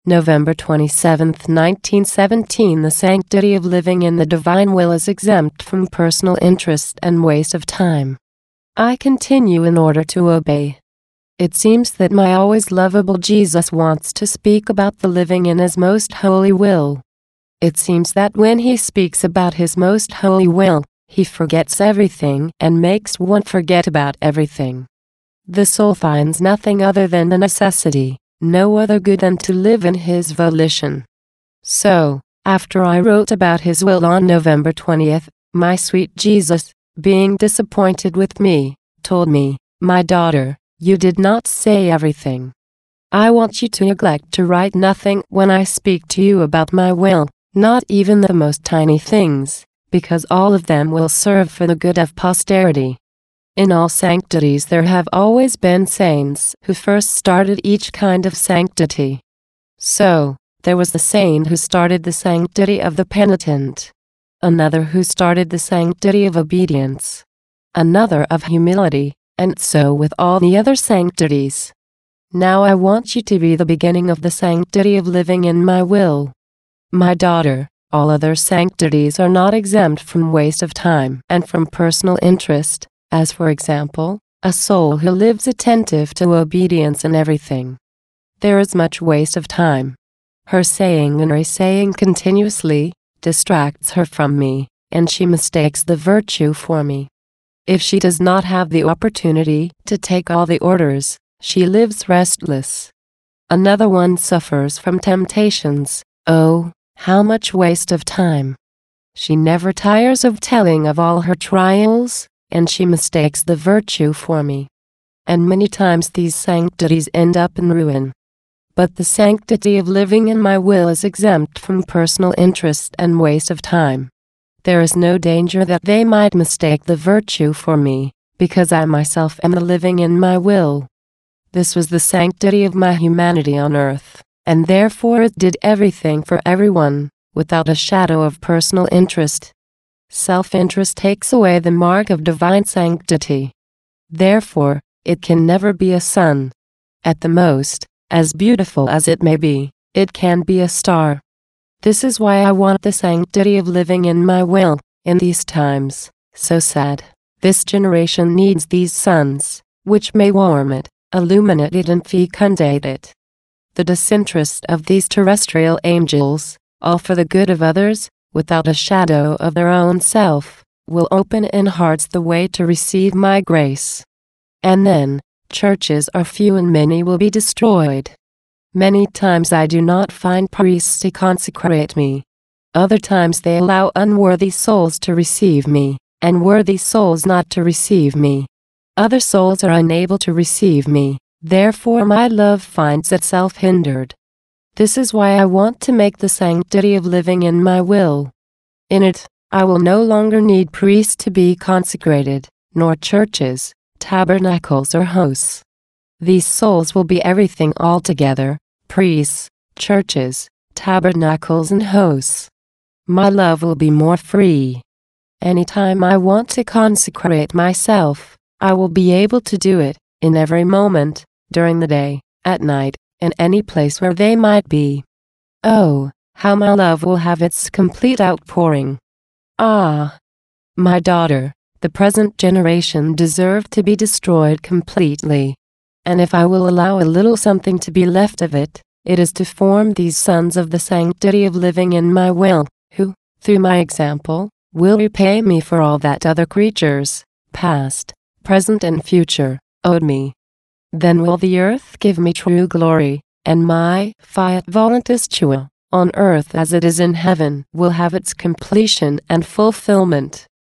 November 27, 1917. The sanctity of living in the divine will is exempt from personal interest and waste of time. I continue in order to obey. It seems that my always lovable Jesus wants to speak about the living in his most holy will. It seems that when he speaks about his most holy will, he forgets everything and makes one forget about everything. The soul finds nothing other than the necessity, no other good than to live in his volition. So, after I wrote about his will on November 20th, my sweet Jesus, being disappointed with me, told me, "My daughter, you did not say everything. I want you to neglect to write nothing when I speak to you about my will, not even the most tiny things, because all of them will serve for the good of posterity." In all sanctities there have always been saints who first started each kind of sanctity. So, there was the saint who started the sanctity of the penitent, another who started the sanctity of obedience, another of humility, and so with all the other sanctities. Now I want you to be the beginning of the sanctity of living in my will. My daughter, all other sanctities are not exempt from waste of time and from personal interest, as for example, a soul who lives attentive to obedience in everything. There is much waste of time. Her saying and re-saying continuously distracts her from me, and she mistakes the virtue for me. If she does not have the opportunity to take all the orders, she lives restless. Another one suffers from temptations. Oh, how much waste of time! She never tires of telling of all her trials, and she mistakes the virtue for me. And many times these sanctities end up in ruin. But the sanctity of living in my will is exempt from personal interest and waste of time. There is no danger that they might mistake the virtue for me, because I myself am the living in my will. This was the sanctity of my humanity on earth, and therefore it did everything for everyone, without a shadow of personal interest. Self-interest takes away the mark of divine sanctity. Therefore, it can never be a sun. At the most, as beautiful as it may be, it can be a star. This is why I want the sanctity of living in my will, in these times, so sad. This generation needs these suns, which may warm it, illuminate it and fecundate it. The disinterest of these terrestrial angels, all for the good of others, without a shadow of their own self, will open in hearts the way to receive my grace. And then, churches are few and many will be destroyed. Many times I do not find priests to consecrate me. Other times they allow unworthy souls to receive me, and worthy souls not to receive me. Other souls are unable to receive me, therefore my love finds itself hindered. This is why I want to make the sanctity of living in my will. In it, I will no longer need priests to be consecrated, nor churches, tabernacles or hosts. These souls will be everything altogether, priests, churches, tabernacles and hosts. My love will be more free. Anytime I want to consecrate myself, I will be able to do it, in every moment, during the day, at night, in any place where they might be. Oh, how my love will have its complete outpouring. Ah! My daughter, the present generation deserve to be destroyed completely. And if I will allow a little something to be left of it, it is to form these sons of the sanctity of living in my will, who, through my example, will repay me for all that other creatures, past, present and future, owed me. Then will the earth give me true glory, and my fiat voluntas tua, on earth as it is in heaven, will have its completion and fulfillment.